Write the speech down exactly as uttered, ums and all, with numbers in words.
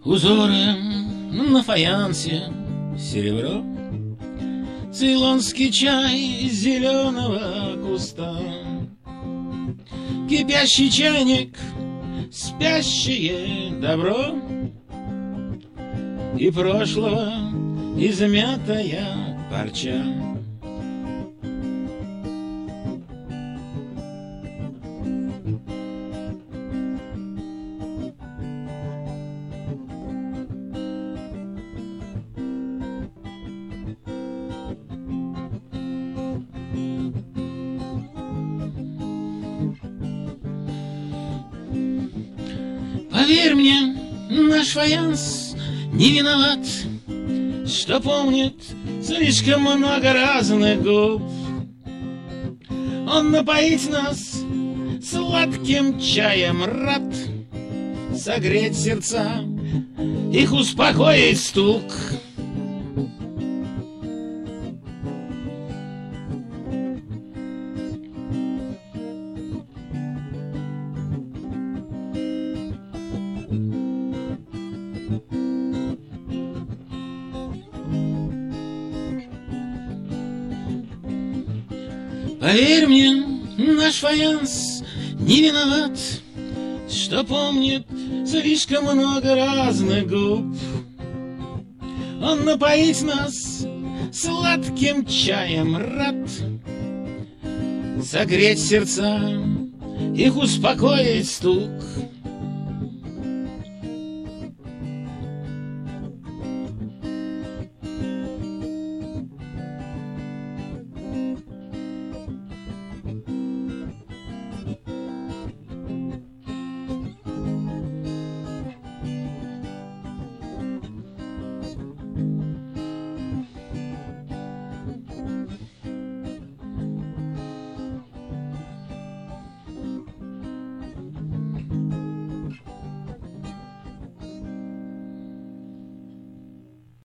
Узоры на фаянсе, серебро, цейлонский чай из зеленого куста, кипящий чайник, спящее добро и прошлого измятая парча. Поверь мне, наш фаянс не виноват, что помнит слишком много разных губ. Он напоить нас сладким чаем рад, согреть сердца, их успокоить стук. Поверь мне, наш фаянс не виноват, что помнит слишком много разных губ. Он напоить нас сладким чаем рад, согреть сердца, их успокоить стук.